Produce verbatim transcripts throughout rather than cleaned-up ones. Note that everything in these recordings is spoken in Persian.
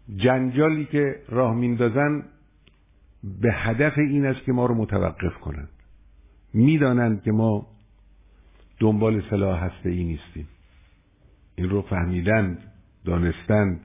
جنجالی که راه میندازن به هدف این است که ما رو متوقف کنند. میدانند که ما دنبال سلاح هسته‌ای نیستیم. این رو فهمیدند، دانستند.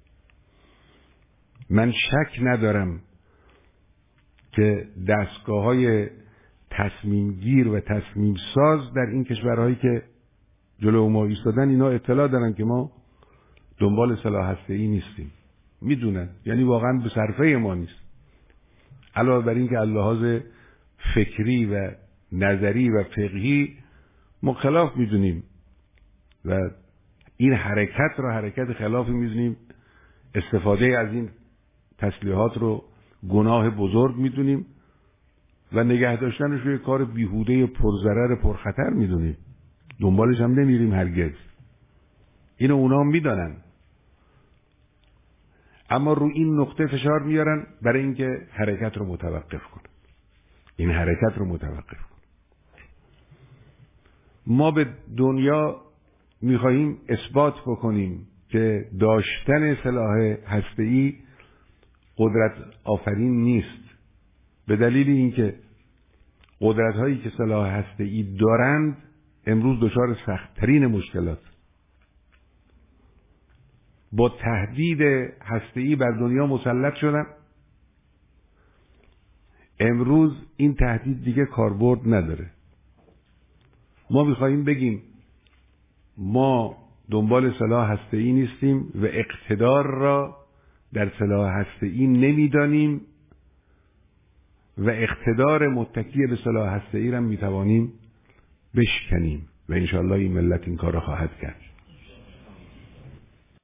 من شک ندارم که دستگاه‌های تصمیم گیر و تصمیم ساز در این کشورهایی که جلو ما ایستادن اینا اطلاع دارن که ما دنبال سلاح هسته‌ای نیستیم. میدونن، یعنی واقعا به صرفه ما نیست. علاوه بر این که از لحاظ فکری و نظری و فقهی ما خلاف میدونیم و این حرکت رو حرکت خلافی میدونیم، استفاده از این تسلیحات رو گناه بزرگ میدونیم و نگه داشتنش رو یک کار بیهوده پرضرر پرخطر میدونیم. دنبالش هم نمیریم هرگز. اینو اونا هم میدانن، اما رو این نقطه فشار میارن برای اینکه حرکت رو متوقف کنن. این حرکت رو متوقف کنن. ما به دنیا میخواهیم اثبات بکنیم که داشتن سلاح هسته‌ای قدرت آفرین نیست، به دلیل اینکه قدرت هایی که سلاح هسته‌ای دارند امروز دچار سخت‌ترین مشکلات، با تهدید هسته‌ای بر دنیا مسلط شدن. امروز این تهدید دیگه کاربرد نداره. ما میخواییم بگیم ما دنبال سلاح هسته‌ای نیستیم و اقتدار را در سلاح هسته‌ای نمیدانیم و اقتدار متکی به سلاح هسته‌ای را میتوانیم بشکنیم و انشاءالله این ملت این کار را خواهد کرد.